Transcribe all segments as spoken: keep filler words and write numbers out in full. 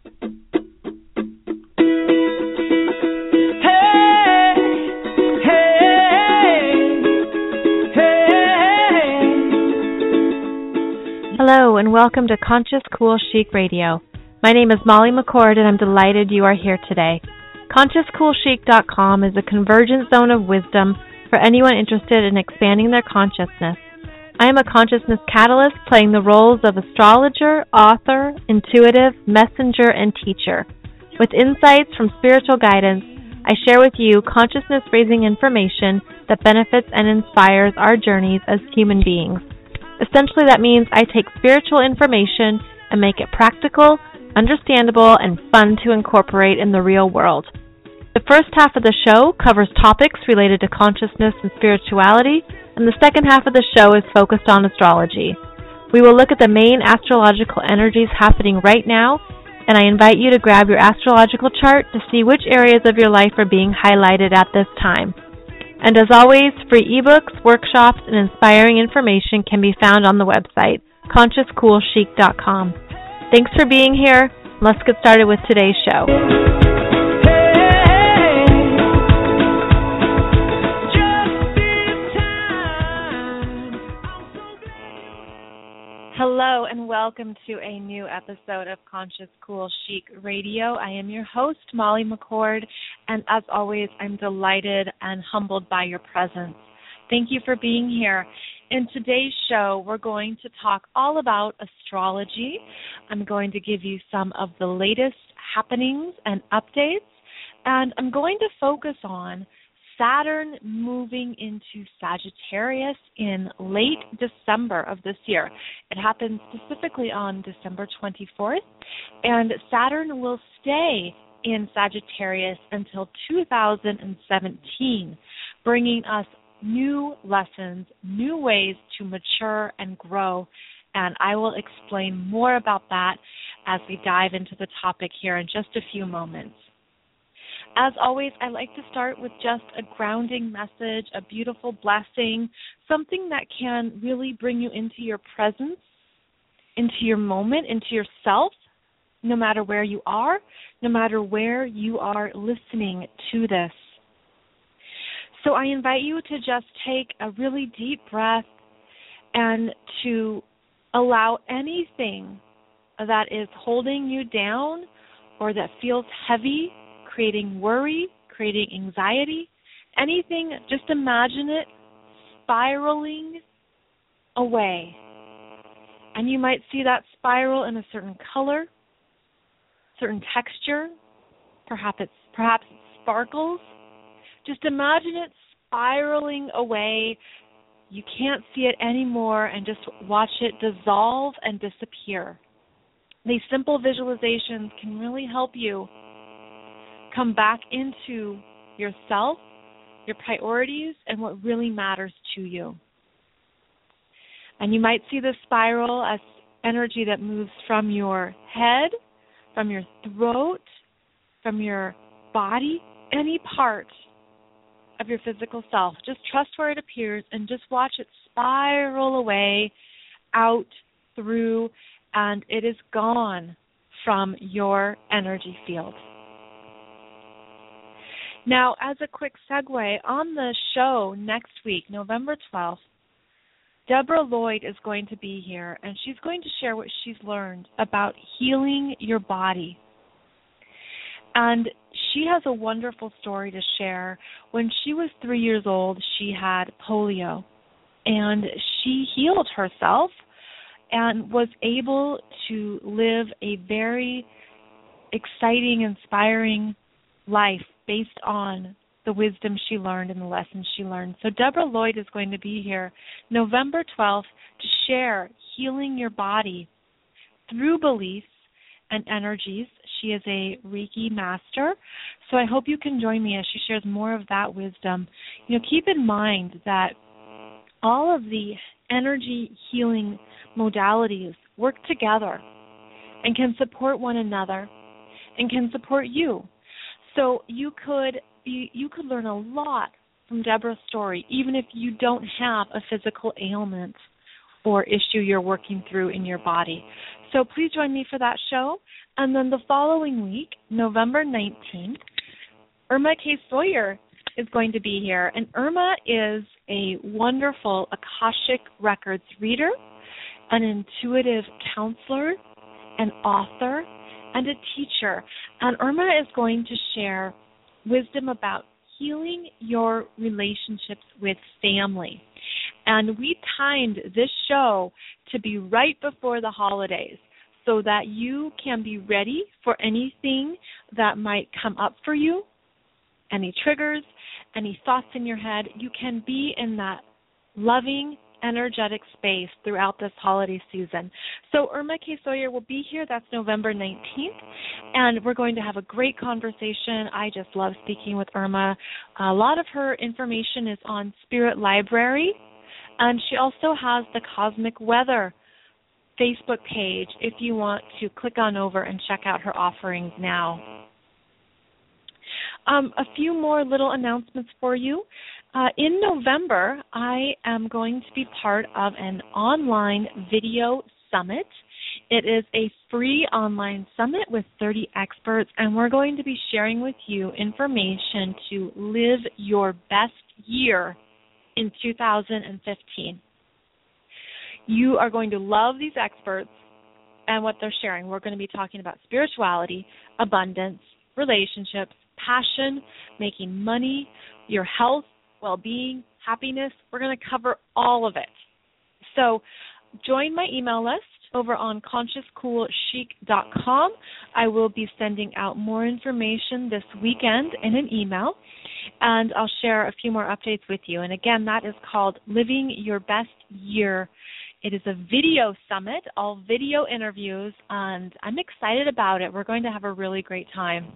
Hello and welcome to Conscious Cool Chic Radio. My name is Molly McCord and I'm delighted you are here today. Conscious Cool Chic dot com is a convergent zone of wisdom for anyone interested in expanding their consciousness. I am a consciousness catalyst playing the roles of astrologer, author, intuitive, messenger, and teacher. With insights from spiritual guidance, I share with you consciousness-raising information that benefits and inspires our journeys as human beings. Essentially, that means I take spiritual information and make it practical, understandable, and fun to incorporate in the real world. The first half of the show covers topics related to consciousness and spirituality, and the second half of the show is focused on astrology. We will look at the main astrological energies happening right now, and I invite you to grab your astrological chart to see which areas of your life are being highlighted at this time. And as always, free ebooks, workshops, and inspiring information can be found on the website, Conscious Cool Chic dot com. Thanks for being here. Let's get started with today's show. Hello and welcome to a new episode of Conscious Cool Chic Radio. I am your host, Molly McCord, and as always, I'm delighted and humbled by your presence. Thank you for being here. In today's show, we're going to talk all about astrology. I'm going to give you some of the latest happenings and updates, and I'm going to focus on Saturn moving into Sagittarius in late December of this year. It happens specifically on December twenty-fourth, and Saturn will stay in Sagittarius until two thousand seventeen, bringing us new lessons, new ways to mature and grow, and I will explain more about that as we dive into the topic here in just a few moments. As always, I like to start with just a grounding message, a beautiful blessing, something that can really bring you into your presence, into your moment, into yourself, no matter where you are, no matter where you are listening to this. So I invite you to just take a really deep breath and to allow anything that is holding you down or that feels heavy, creating worry, creating anxiety, anything, just imagine it spiraling away. And you might see that spiral in a certain color, certain texture, perhaps it's, perhaps it sparkles. Just imagine it spiraling away. You can't see it anymore, and just watch it dissolve and disappear. These simple visualizations can really help you come back into yourself, your priorities, and what really matters to you. And you might see the spiral as energy that moves from your head, from your throat, from your body, any part of your physical self. Just trust where it appears and just watch it spiral away, out, through, and it is gone from your energy field. Now, as a quick segue, on the show next week, November twelfth, Deborah Lloyd is going to be here, and she's going to share what she's learned about healing your body. And she has a wonderful story to share. When she was three years old, she had polio, and she healed herself and was able to live a very exciting, inspiring life based on the wisdom she learned and the lessons she learned. So Deborah Lloyd is going to be here November twelfth to share healing your body through beliefs and energies. She is a Reiki master, so I hope you can join me as she shares more of that wisdom. You know, keep in mind that all of the energy healing modalities work together and can support one another and can support you. So you could you, you could learn a lot from Deborah's story, even if you don't have a physical ailment or issue you're working through in your body. So please join me for that show. And then the following week, November nineteenth, Irma K. Sawyer is going to be here. And Irma is a wonderful Akashic Records reader, an intuitive counselor, an author, and a teacher. And Irma is going to share wisdom about healing your relationships with family. And we timed this show to be right before the holidays so that you can be ready for anything that might come up for you, any triggers, any thoughts in your head. You can be in that loving, energetic space throughout this holiday season. So Irma K. Sawyer will be here. That's November nineteenth, and we're going to have a great conversation. I just love speaking with Irma. A lot of her information is on Spirit Library, and she also has the Cosmic Weather Facebook page if you want to click on over and check out her offerings now. Um, a few more little announcements for you. Uh, in November, I am going to be part of an online video summit. It is a free online summit with thirty experts, and we're going to be sharing with you information to live your best year in two thousand fifteen. You are going to love these experts and what they're sharing. We're going to be talking about spirituality, abundance, relationships, passion, making money, your health, well-being, happiness. We're going to cover all of it. So join my email list over on conscious cool chic dot com. I will be sending out more information this weekend in an email, and I'll share a few more updates with you. And again, that is called Living Your Best Year. It is a video summit, all video interviews, and I'm excited about it. We're going to have a really great time.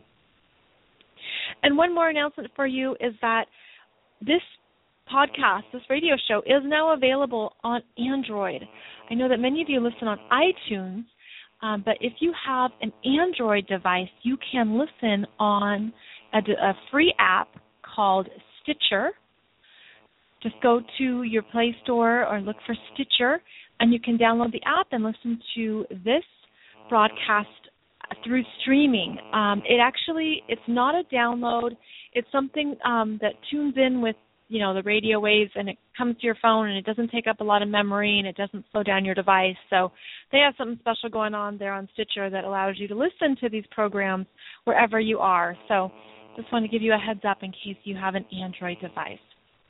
And one more announcement for you is that this podcast, this radio show, is now available on Android. I know that many of you listen on iTunes, um, but if you have an Android device, you can listen on a, a free app called Stitcher. Just go to your Play Store or look for Stitcher, and you can download the app and listen to this broadcast through streaming. Um, it actually, it's not a download. It's something um, that tunes in with, you know, the radio waves, and it comes to your phone, and it doesn't take up a lot of memory, and it doesn't slow down your device. So they have something special going on there on Stitcher that allows you to listen to these programs wherever you are. So just want to give you a heads up in case you have an Android device.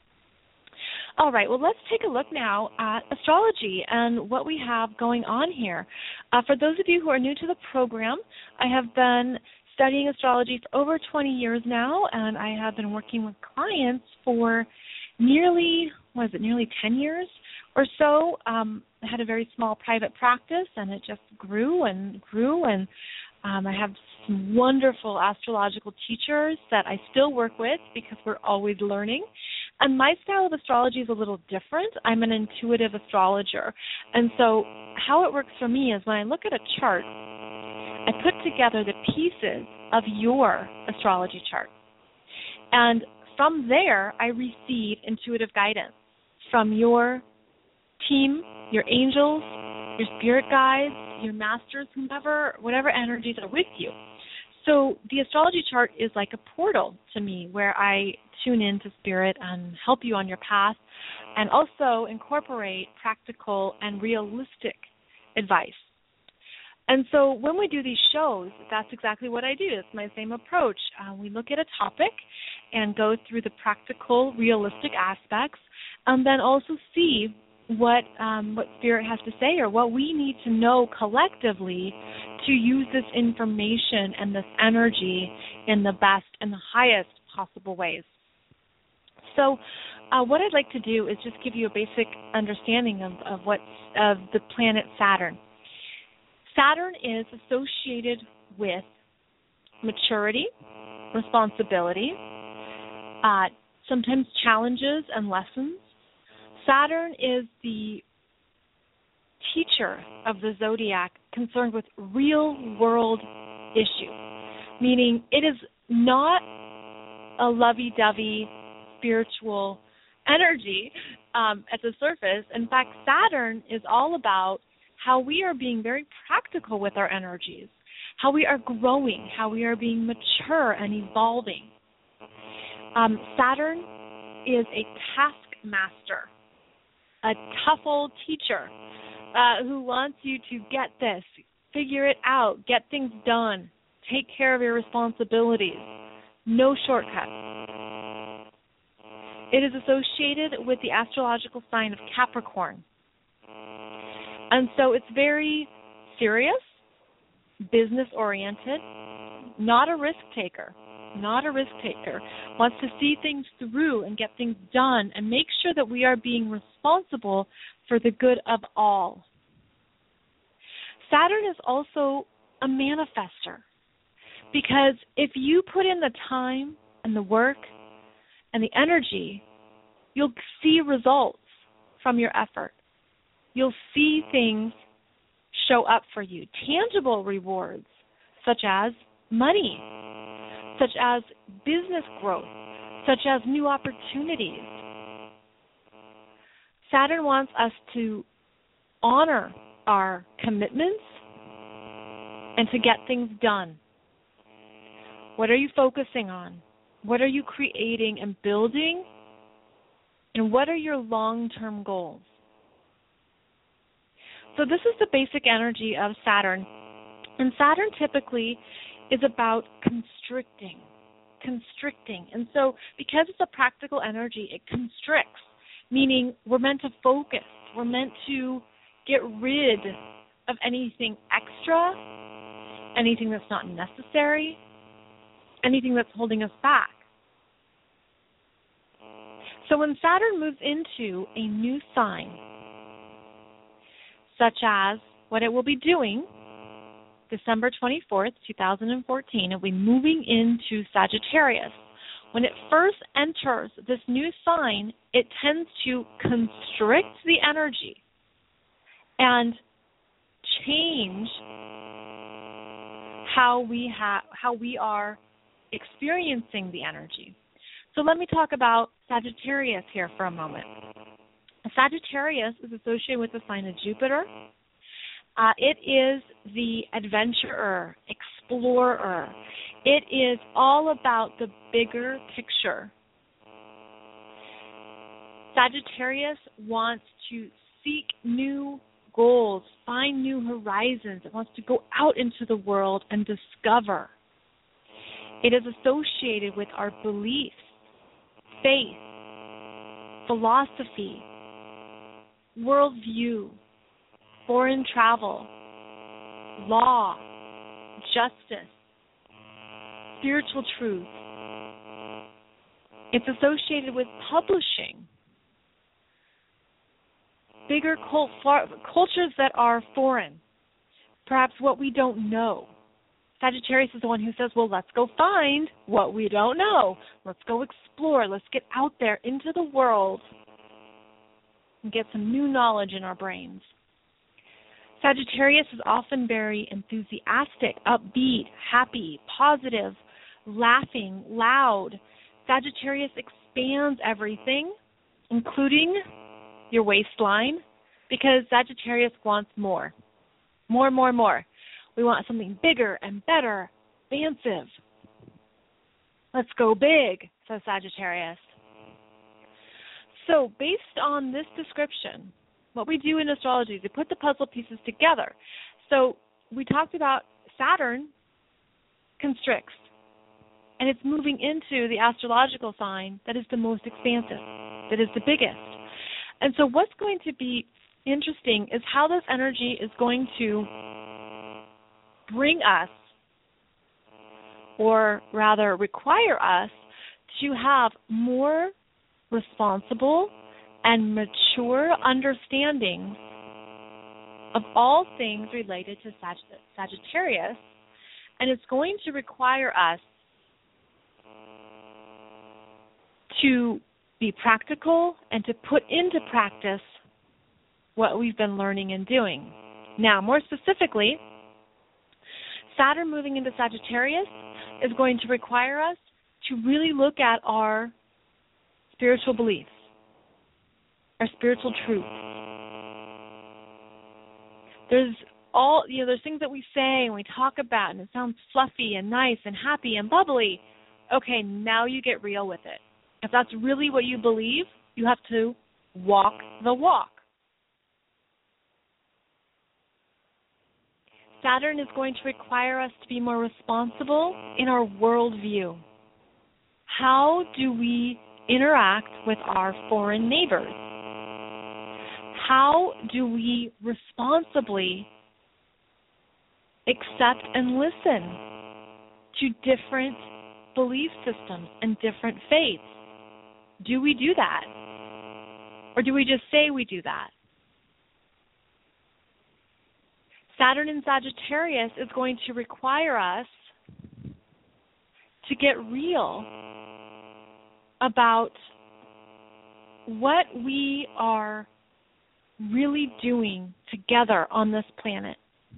All right, well, let's take a look now at astrology and what we have going on here. Uh, for those of you who are new to the program, I have been studying astrology for over twenty years now, and I have been working with clients for nearly, what is it, nearly ten years or so. Um, I had a very small private practice, and it just grew and grew, and um, I have some wonderful astrological teachers that I still work with because we're always learning. And my style of astrology is a little different. I'm an intuitive astrologer. And so how it works for me is when I look at a chart, I put together the pieces of your astrology chart. And from there, I receive intuitive guidance from your team, your angels, your spirit guides, your masters, whomever, whatever energies are with you. So the astrology chart is like a portal to me where I tune into spirit and help you on your path, and also incorporate practical and realistic advice. And so when we do these shows, that's exactly what I do. It's my same approach. Uh, we look at a topic and go through the practical, realistic aspects, and then also see what um, what spirit has to say, or what we need to know collectively to use this information and this energy in the best and the highest possible ways. So uh, what I'd like to do is just give you a basic understanding of, of, what, of the planet Saturn. Saturn is associated with maturity, responsibility, uh, sometimes challenges and lessons. Saturn is the teacher of the zodiac concerned with real-world issues, meaning it is not a lovey-dovey spiritual energy um, at the surface. In fact, Saturn is all about how we are being very practical with our energies, how we are growing, how we are being mature and evolving. Um, Saturn is a taskmaster, a tough old teacher uh, who wants you to get this, figure it out, get things done, take care of your responsibilities. No shortcuts. It is associated with the astrological sign of Capricorn. And so it's very serious, business-oriented, not a risk-taker, not a risk-taker. Wants to see things through and get things done and make sure that we are being responsible for the good of all. Saturn is also a manifester, because if you put in the time and the work and the energy, you'll see results from your effort. You'll see things show up for you, tangible rewards, such as money, such as business growth, such as new opportunities. Saturn wants us to honor our commitments and to get things done. What are you focusing on? What are you creating and building? And what are your long-term goals? So this is the basic energy of Saturn. And Saturn typically is about constricting, constricting. And so because it's a practical energy, it constricts, meaning we're meant to focus. We're meant to get rid of anything extra, anything that's not necessary, anything that's holding us back. So when Saturn moves into a new sign, such as what it will be doing December twenty-fourth, twenty fourteen, it'll be moving into Sagittarius. When it first enters this new sign, it tends to constrict the energy and change how we ha- how we are experiencing the energy. So let me talk about Sagittarius here for a moment. Sagittarius is associated with the sign of Jupiter. Uh, it is the adventurer, explorer. It is all about the bigger picture. Sagittarius wants to seek new goals, find new horizons. It wants to go out into the world and discover. It is associated with our beliefs, faith, philosophy, worldview, foreign travel, law, justice, spiritual truth. It's associated with publishing, bigger cult, cultures that are foreign, perhaps what we don't know. Sagittarius is the one who says, well, let's go find what we don't know. Let's go explore. Let's get out there into the world and get some new knowledge in our brains. Sagittarius is often very enthusiastic, upbeat, happy, positive, laughing, loud. Sagittarius expands everything, including your waistline, because Sagittarius wants more. More, more, more. We want something bigger and better, expansive. Let's go big, says Sagittarius. So based on this description, what we do in astrology is we put the puzzle pieces together. So we talked about Saturn constricts, and it's moving into the astrological sign that is the most expansive, that is the biggest. And so what's going to be interesting is how this energy is going to bring us, or rather require us, to have more responsible and mature understanding of all things related to Sagitt- Sagittarius, and it's going to require us to be practical and to put into practice what we've been learning and doing. Now, more specifically, Saturn moving into Sagittarius is going to require us to really look at our spiritual beliefs, our spiritual truth. There's all, you know, there's things that we say and we talk about and it sounds fluffy and nice and happy and bubbly. Okay, now you get real with it. If that's really what you believe, you have to walk the walk. Saturn is going to require us to be more responsible in our worldview. How do we interact with our foreign neighbors? How do we responsibly accept and listen to different belief systems and different faiths? Do we do that? Or do we just say we do that? Saturn in Sagittarius is going to require us to get real about what we are really doing together on this planet.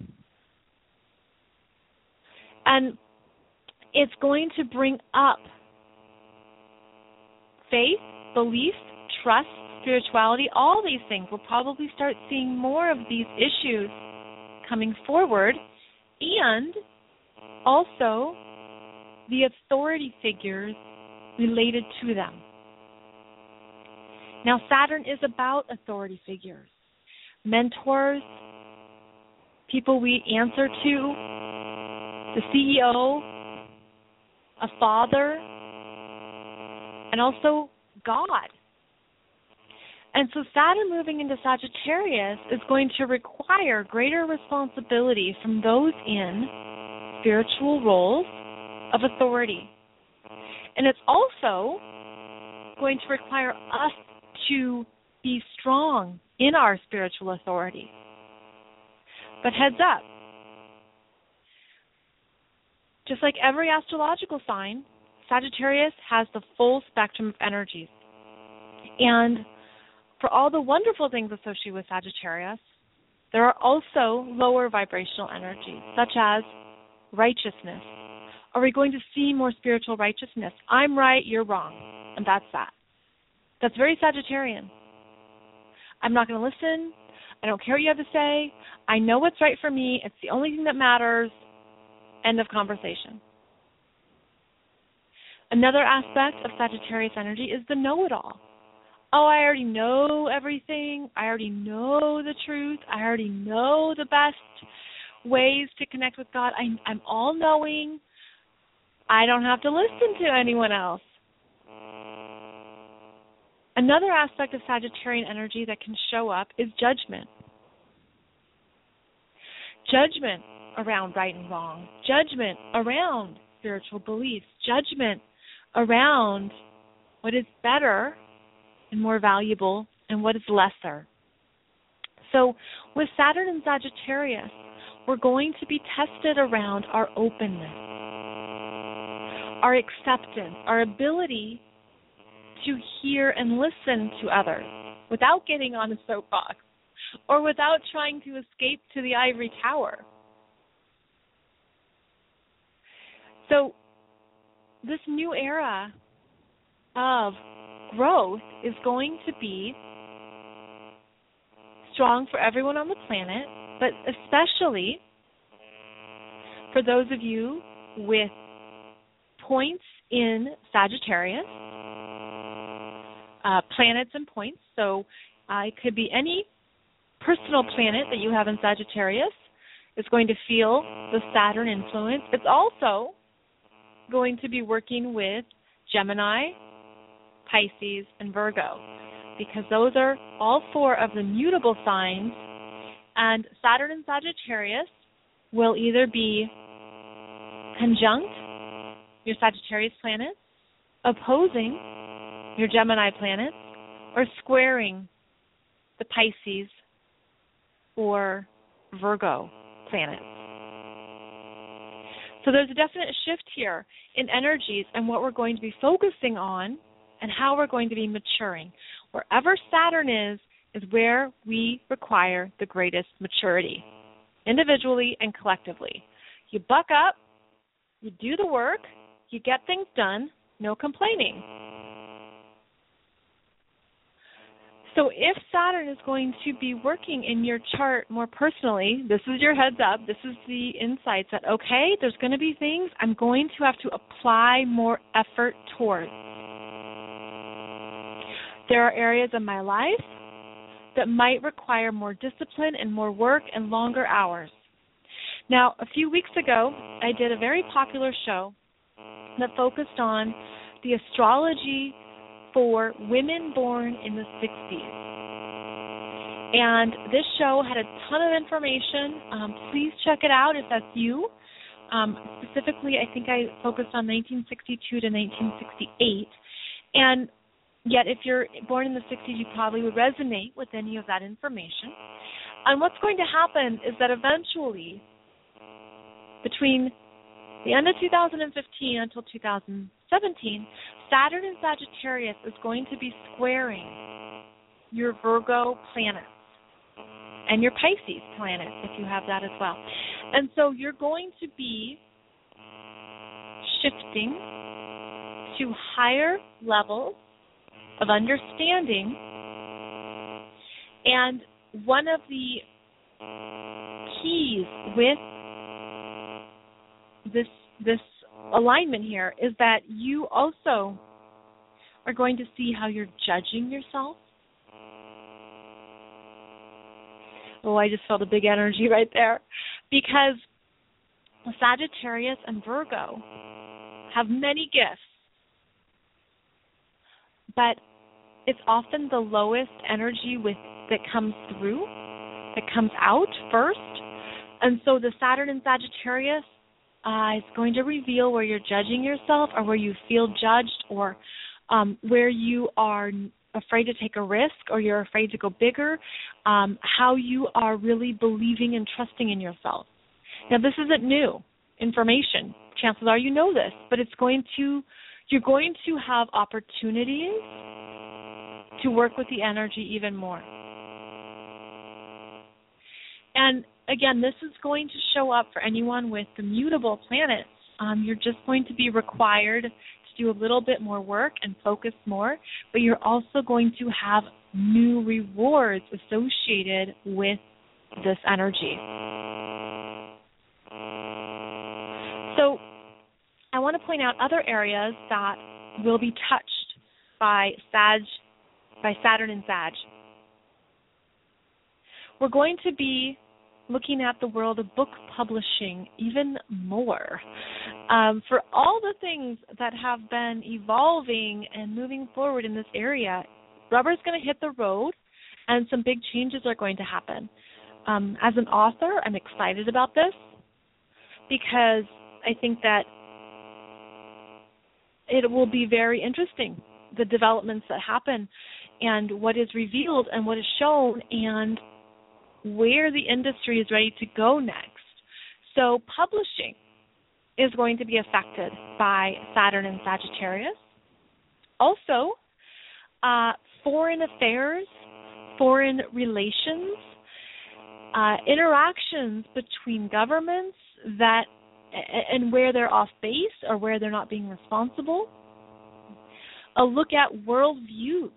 And it's going to bring up faith, belief, trust, spirituality, all these things. We'll probably start seeing more of these issues coming forward, and also the authority figures related to them. Now, Saturn is about authority figures, mentors, people we answer to, the C E O, a father, and also God. And so Saturn moving into Sagittarius is going to require greater responsibility from those in spiritual roles of authority. And it's also going to require us to be strong in our spiritual authority. But heads up, just like every astrological sign, Sagittarius has the full spectrum of energies. And for all the wonderful things associated with Sagittarius, there are also lower vibrational energies, such as righteousness. Are we going to see more spiritual righteousness? I'm right, you're wrong, and that's that. That's very Sagittarian. I'm not going to listen. I don't care what you have to say. I know what's right for me. It's the only thing that matters. End of conversation. Another aspect of Sagittarius energy is the know-it-all. Oh, I already know everything. I already know the truth. I already know the best ways to connect with God. I, I'm all-knowing. I don't have to listen to anyone else. Another aspect of Sagittarian energy that can show up is judgment. Judgment around right and wrong. Judgment around spiritual beliefs. Judgment around what is better and more valuable and what is lesser. So with Saturn and Sagittarius, we're going to be tested around our openness, our acceptance, our ability to hear and listen to others without getting on a soapbox or without trying to escape to the ivory tower. So this new era of growth is going to be strong for everyone on the planet, but especially for those of you with points in Sagittarius, uh, planets and points. So uh, it could be any personal planet that you have in Sagittarius is going to feel the Saturn influence. It's also going to be working with Gemini, Pisces, and Virgo, because those are all four of the mutable signs, and Saturn and Sagittarius will either be conjunct your Sagittarius planets, opposing your Gemini planets, or squaring the Pisces or Virgo planets. So there's a definite shift here in energies and what we're going to be focusing on and how we're going to be maturing. Wherever Saturn is, is where we require the greatest maturity, individually and collectively. You buck up, you do the work, you get things done, no complaining. So if Saturn is going to be working in your chart more personally, this is your heads up, this is the insights that, okay, there's going to be things I'm going to have to apply more effort towards. There are areas of my life that might require more discipline and more work and longer hours. Now, a few weeks ago, I did a very popular show that focused on the astrology for women born in the sixties. And this show had a ton of information. Um, please check it out if that's you. Um, specifically, I think I focused on nineteen sixty-two to nineteen sixty-eight. And yet, if you're born in the sixties, you probably would resonate with any of that information. And what's going to happen is that eventually, between the end of two thousand fifteen until two thousand seventeen, Saturn in Sagittarius is going to be squaring your Virgo planets and your Pisces planet, if you have that as well. And so you're going to be shifting to higher levels of understanding. And one of the keys with this this alignment here is that you also are going to see how you're judging yourself. Oh, I just felt a big energy right there. Because Sagittarius and Virgo have many gifts, but it's often the lowest energy with that comes through, that comes out first. And so the Saturn in Sagittarius Uh, it's going to reveal where you're judging yourself or where you feel judged or um, where you are afraid to take a risk or you're afraid to go bigger, um, how you are really believing and trusting in yourself. Now, this isn't new information. Chances are you know this, but it's going to, you're going to have opportunities to work with the energy even more. And again, this is going to show up for anyone with the mutable planets. Um, you're just going to be required to do a little bit more work and focus more, but you're also going to have new rewards associated with this energy. So I want to point out other areas that will be touched by Sag, by Saturn and Sag. We're going to be looking at the world of book publishing even more. Um, for all the things that have been evolving and moving forward in this area, rubber's going to hit the road and some big changes are going to happen. Um, as an author, I'm excited about this because I think that it will be very interesting, the developments that happen and what is revealed and what is shown and where the industry is ready to go next. So publishing is going to be affected by Saturn and Sagittarius. Also, uh, foreign affairs, foreign relations, uh, interactions between governments that and where they're off base or where they're not being responsible. A look at world views,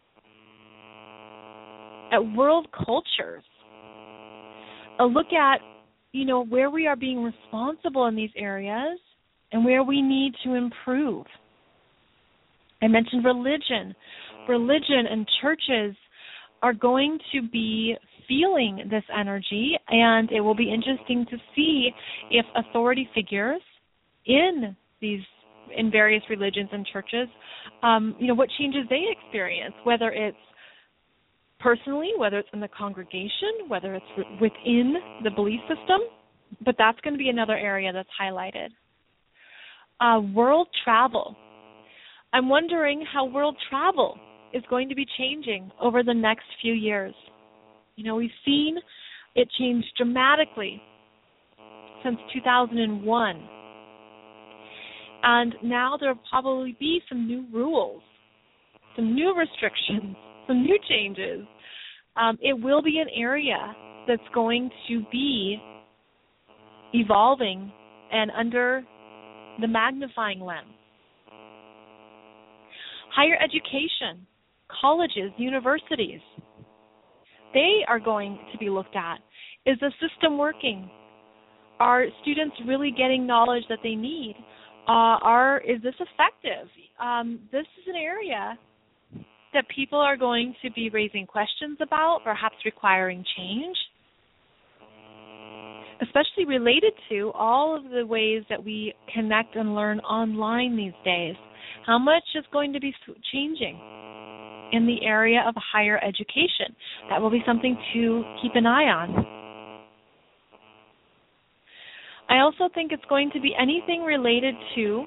at world cultures. A look at, you know, where we are being responsible in these areas and where we need to improve. I mentioned religion. Religion and churches are going to be feeling this energy, and it will be interesting to see if authority figures in these in various religions and churches, um, you know, what changes they experience, whether it's personally, whether it's in the congregation, whether it's within the belief system, but that's going to be another area that's highlighted. Uh, world travel. I'm wondering how world travel is going to be changing over the next few years. You know, we've seen it change dramatically since two thousand one. And now there will probably be some new rules, some new restrictions, some new changes. Um, it will be an area that's going to be evolving and under the magnifying lens. Higher education colleges, universities. They are going to be looked at. Is the system working? Are students really getting knowledge that they need? Uh, are is this effective? Um, this is an area that people are going to be raising questions about, perhaps requiring change, especially related to all of the ways that we connect and learn online these days. How much is going to be changing in the area of higher education? That will be something to keep an eye on. I also think it's going to be anything related to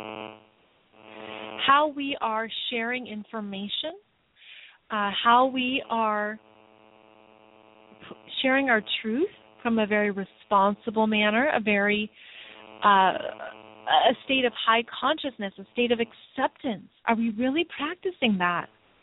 how we are sharing information, uh, how we are p- sharing our truth from a very responsible manner, a very uh, a state of high consciousness, a state of acceptance. Are we really practicing that?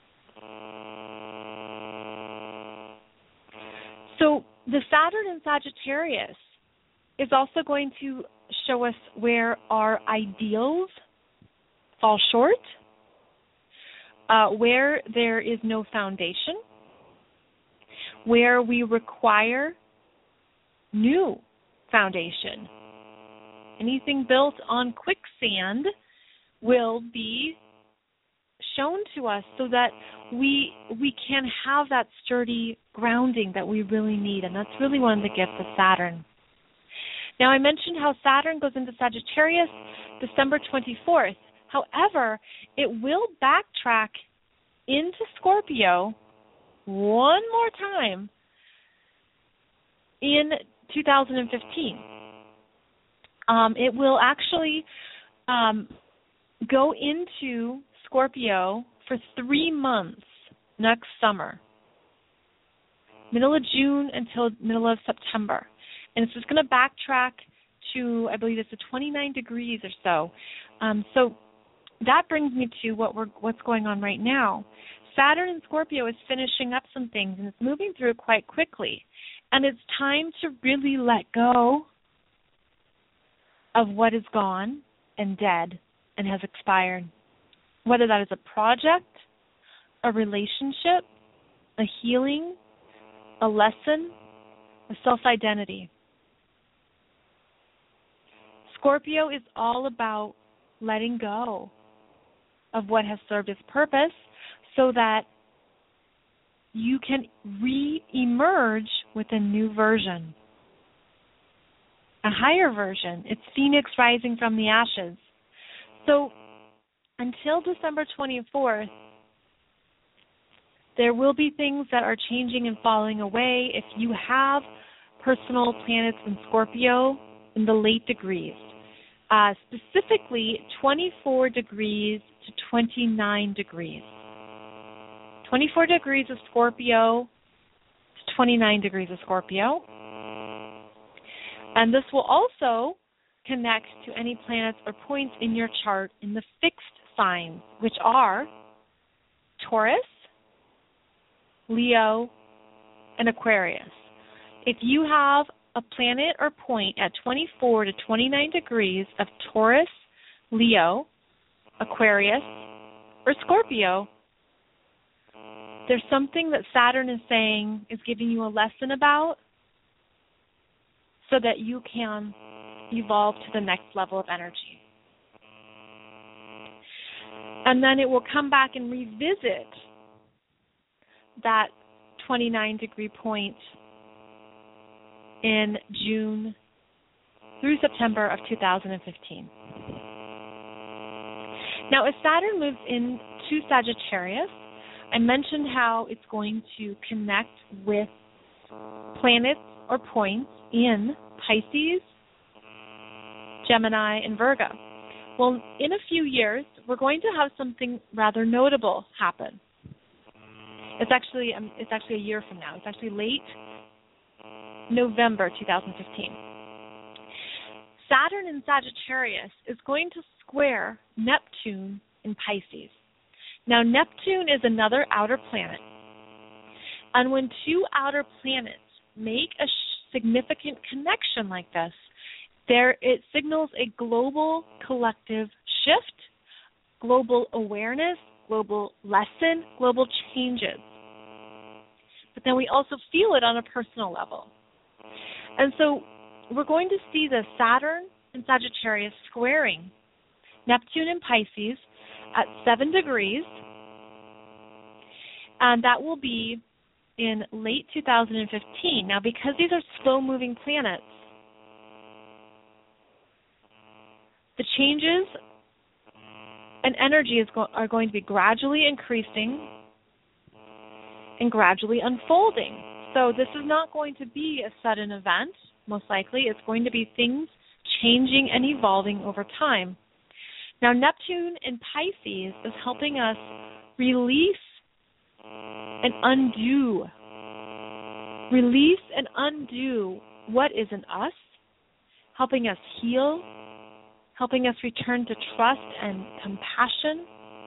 So the Saturn in Sagittarius is also going to show us where our ideals fall short, uh, where there is no foundation, where we require new foundation. Anything built on quicksand will be shown to us so that we we can have that sturdy grounding that we really need, and that's really one of the gifts of Saturn. Now, I mentioned how Saturn goes into Sagittarius December twenty-fourth. However, it will backtrack into Scorpio one more time in two thousand fifteen. Um, it will actually um, go into Scorpio for three months next summer, middle of June until middle of September. And it's just going to backtrack to, I believe it's a twenty-nine degrees or so. Um, so that brings me to what we're what's going on right now. Saturn in Scorpio is finishing up some things, and it's moving through it quite quickly. And it's time to really let go of what is gone and dead and has expired. Whether that is a project, a relationship, a healing, a lesson, a self-identity. Scorpio is all about letting go of what has served its purpose so that you can re-emerge with a new version, a higher version. It's Phoenix rising from the ashes. So until December twenty-fourth, there will be things that are changing and falling away. If you have personal planets in Scorpio in the late degrees, uh, specifically twenty-four degrees to twenty-nine degrees. twenty-four degrees of Scorpio to twenty-nine degrees of Scorpio. And this will also connect to any planets or points in your chart in the fixed signs, which are Taurus, Leo, and Aquarius. If you have a planet or point at twenty-four to twenty-nine degrees of Taurus, Leo, Aquarius, or Scorpio, there's something that Saturn is saying is giving you a lesson about so that you can evolve to the next level of energy. And then it will come back and revisit that twenty-nine degree point in June through September of two thousand fifteen. Now, as Saturn moves into Sagittarius, I mentioned how it's going to connect with planets or points in Pisces, Gemini, and Virgo. Well, in a few years, we're going to have something rather notable happen. It's actually um, it's actually a year from now. It's actually late November two thousand fifteen. Saturn in Sagittarius is going to square Neptune in Pisces. Now, Neptune is another outer planet. And when two outer planets make a sh- significant connection like this, there it signals a global collective shift, global awareness, global lesson, global changes. But then we also feel it on a personal level. And so we're going to see the Saturn in Sagittarius squaring Neptune in Pisces at seven degrees, and that will be in late two thousand fifteen. Now, because these are slow-moving planets, the changes and energy is go- are going to be gradually increasing and gradually unfolding. So this is not going to be a sudden event, most likely. It's going to be things changing and evolving over time. Now, Neptune in Pisces is helping us release and undo. Release and undo what isn't us, helping us heal, helping us return to trust and compassion.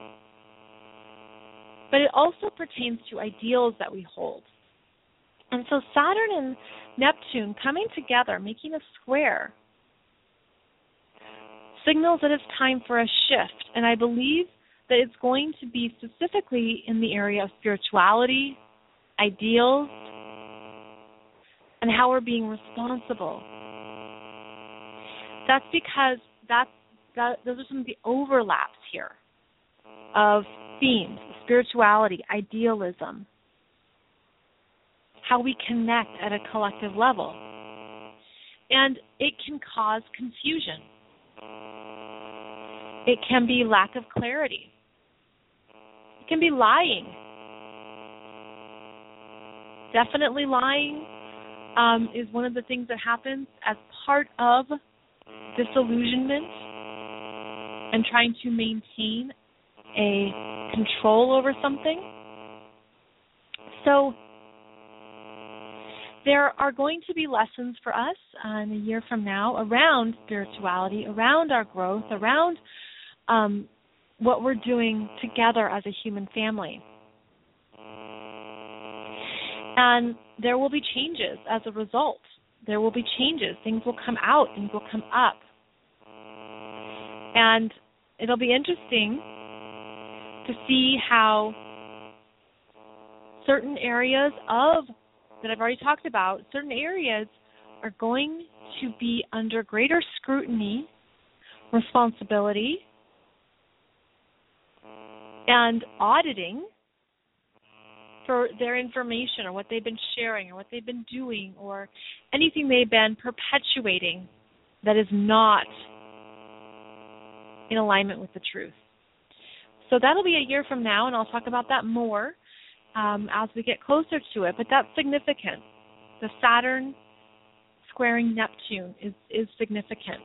But it also pertains to ideals that we hold. And so Saturn and Neptune coming together, making a square, signals that it's time for a shift. And I believe that it's going to be specifically in the area of spirituality, ideals, and how we're being responsible. That's because that's, that, those are some of the overlaps here of themes, spirituality, idealism, how we connect at a collective level. And it can cause confusion. It can be lack of clarity. It can be lying. Definitely lying um, is one of the things that happens as part of disillusionment and trying to maintain a control over something. So there are going to be lessons for us uh, in a year from now around spirituality, around our growth, around um, what we're doing together as a human family. And there will be changes as a result. There will be changes. Things will come out. Things will come up. And it'll be interesting to see how certain areas of that I've already talked about, certain areas are going to be under greater scrutiny, responsibility, and auditing for their information or what they've been sharing or what they've been doing or anything they've been perpetuating that is not in alignment with the truth. So that'll be a year from now, and I'll talk about that more um, as we get closer to it. But that's significant. The Saturn squaring Neptune is, is significant.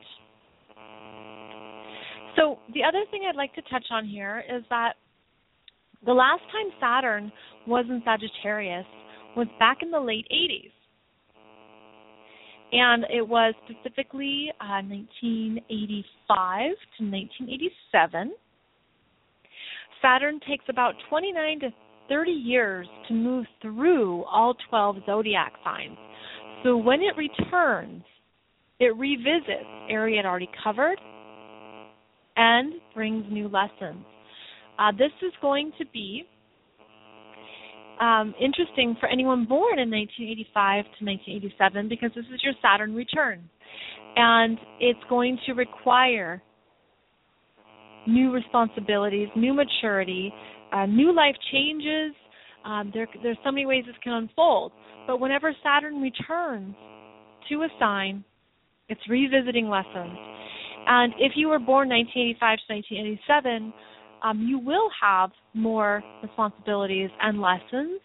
So the other thing I'd like to touch on here is that the last time Saturn was in Sagittarius was back in the late eighties. And it was specifically uh, nineteen eighty-five to nineteen eighty-seven. Saturn takes about twenty-nine to thirty years to move through all twelve zodiac signs. So when it returns, it revisits area it already covered and brings new lessons. Uh, this is going to be um, interesting for anyone born in nineteen eighty-five to nineteen eighty-seven because this is your Saturn return. And it's going to require new responsibilities, new maturity, uh, new life changes. Um, there, there's so many ways this can unfold. But whenever Saturn returns to a sign, it's revisiting lessons. And if you were born nineteen eighty-five to nineteen eighty-seven, um, you will have more responsibilities and lessons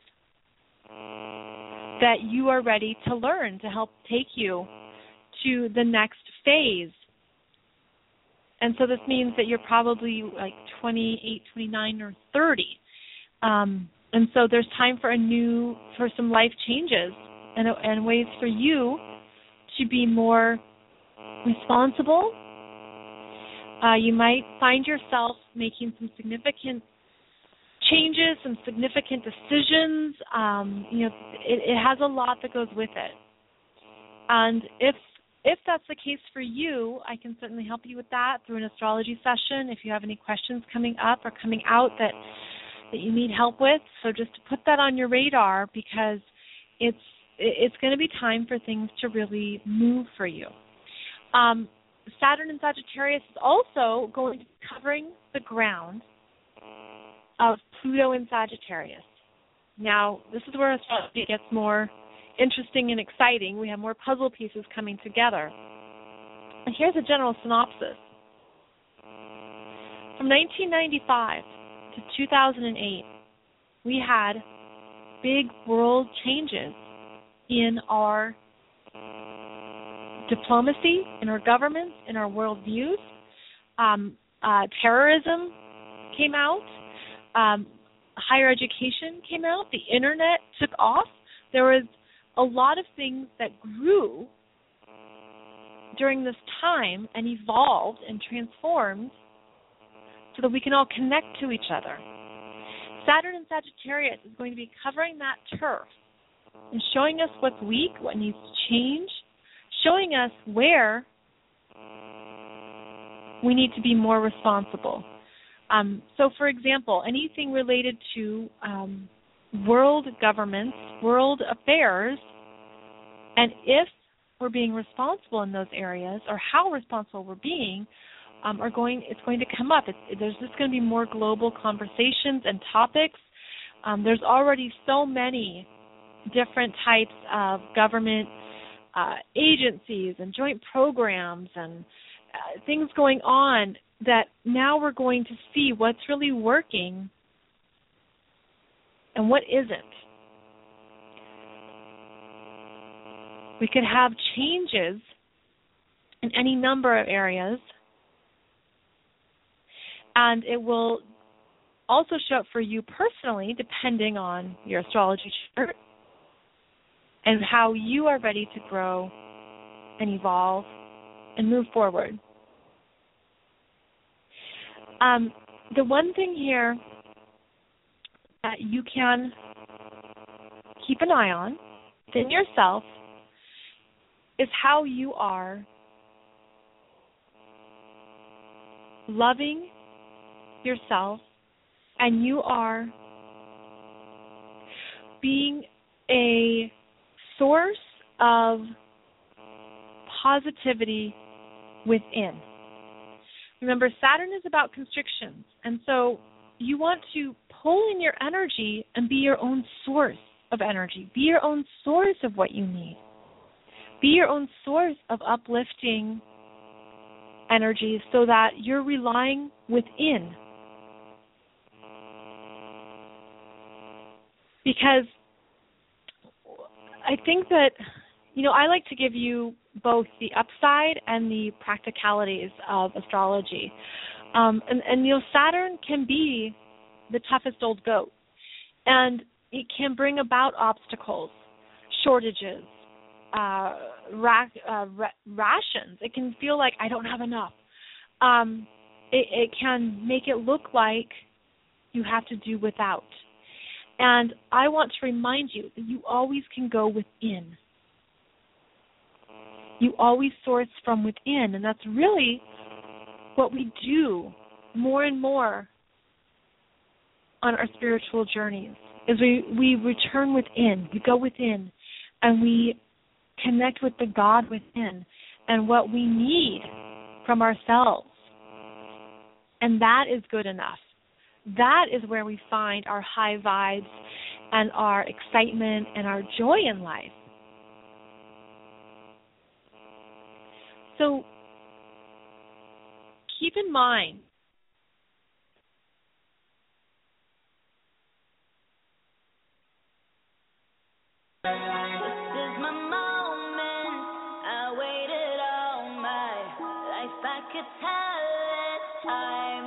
that you are ready to learn to help take you to the next phase. And so this means that you're probably like twenty-eight, twenty-nine, or thirty. Um, and so there's time for a new, for some life changes and, and ways for you to be more responsible. Uh, you might find yourself making some significant changes, some significant decisions. Um, you know, it, it has a lot that goes with it. And if if that's the case for you, I can certainly help you with that through an astrology session if you have any questions coming up or coming out that, that you need help with. So just to put that on your radar, because it's it's going to be time for things to really move for you. Um, Saturn in Sagittarius is also going to be covering the ground of Pluto in Sagittarius. Now, this is where astrology gets more interesting and exciting. We have more puzzle pieces coming together. And here's a general synopsis. From nineteen ninety-five to two thousand eight, we had big world changes in our diplomacy, in our governments, in our worldviews. Um, uh, terrorism came out. Um, higher education came out. The internet took off. There was a lot of things that grew during this time and evolved and transformed so that we can all connect to each other. Saturn in Sagittarius is going to be covering that turf and showing us what's weak, what needs to change, showing us where we need to be more responsible. Um, so, for example, anything related to um, world governments, world affairs, and if we're being responsible in those areas or how responsible we're being, um, are going. It's going to come up. It's, there's just going to be more global conversations and topics. Um, there's already so many different types of government uh, agencies and joint programs and uh, things going on that now we're going to see what's really working and what isn't. We could have changes in any number of areas, and it will also show up for you personally, depending on your astrology chart and how you are ready to grow and evolve and move forward. Um, the one thing here that you can keep an eye on within yourself is how you are loving yourself, and you are being a source of positivity within. Remember, Saturn is about constrictions, and so you want to pull in your energy and be your own source of energy. Be your own source of what you need. Be your own source of uplifting energy so that you're relying within. Because I think that, you know, I like to give you both the upside and the practicalities of astrology. Um, and, and, you know, Saturn can be the toughest old goat. And it can bring about obstacles, shortages, uh, ra- uh, ra- rations. It can feel like I don't have enough. Um, it, it can make it look like you have to do without. And I want to remind you that you always can go within. You always source from within, and that's really what we do more and more on our spiritual journeys, is we, we return within, we go within, and we connect with the God within and what we need from ourselves. And that is good enough. That is where we find our high vibes and our excitement and our joy in life. So keep in mind, this is my moment. I waited all my life. I could tell it's time.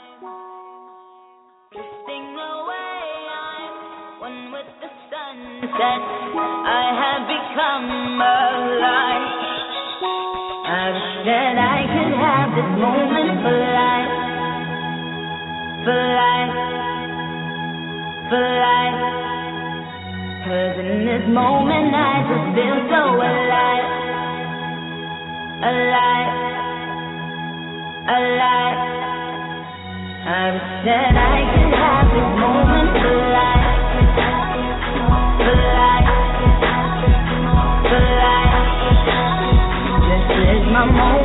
Drifting away, I'm one with the sunset. I have become alive. I wish that I could have this moment for life, for life, for life. Cause in this moment I just feel so alive. alive, alive. I wish that I could have this moment alive, alive, alive. This is my moment.